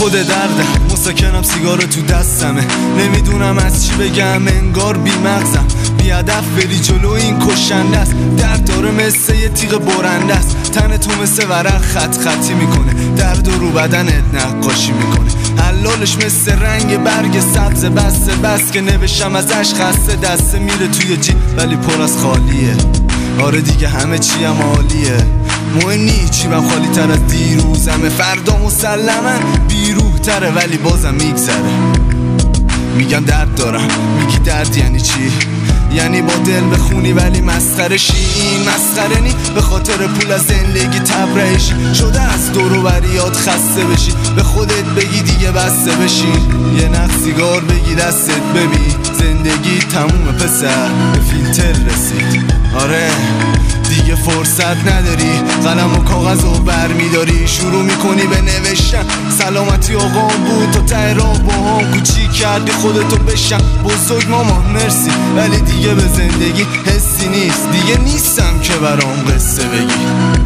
خود درده مسکنم سیگار تو دستمه نمیدونم از چی بگم انگار بی مغزم بی هدف بری جلو این کشنده است درد داره مثل یه تیغ برنده است تن تو مثل ورق خط خطی میکنه درد و رو بدنت نقاشی میکنه حلالش مثل رنگ برگ سبز بس که نوشم ازش خسته دسته میره توی جیب ولی پر از خالیه آره دیگه همه چی هم عالیه مهم نی چی من خالی تر از دیروزمه فردا مسلما بیروح تره ولی بازم میگذره میگم درد دارم میگی درد یعنی چی یعنی با دل بخونی ولی مسخره شی این مسخره نی به خاطر پول از زندگی تبرئشی شده از دور و بریات خسته بشی به خودت بگی دیگه بسته بشی یه نخ سیگار بگی دستت ببین زندگی تموم پسر به فیلتر رسید آره دیگه فرصت نداری قلم و کاغذ و برمیداری شروع میکنی به نوشتن سلامتی آقام بود تا ته راه با هم کوچیک کردی خودتو بشم بزرگ مامان مرسی ولی دیگه به زندگی حسی نیست دیگه نیستم که برام قصه بگی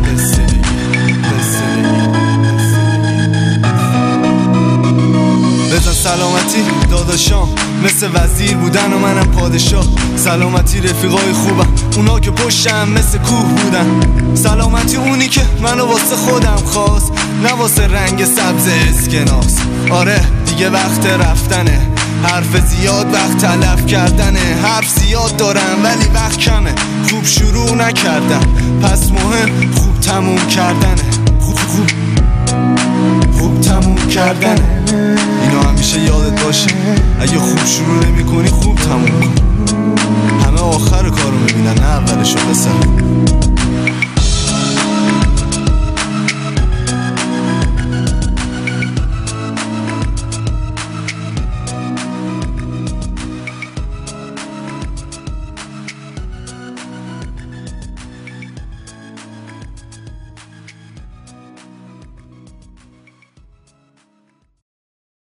بزن سلامتی داداشام مثل وزیر بودن و منم پادشاه سلامتی رفیقای خوبم اونا که پشتم مثل کوه بودن سلامتی اونی که منو واسه خودم خواست نه واسه رنگ سبز اسکناس آره دیگه وقت رفتنه حرف زیاد وقت تلف کردنه حرف زیاد دارم ولی وقت کمه خوب شروع نکردم پس مهم خوب تموم کردنه خوب تموم کردنه اینو همیشه یادت باشه اگه خوب شروع نمی کنی خوب تموم کن همه آخر کارو میبینن نه اولشو پسر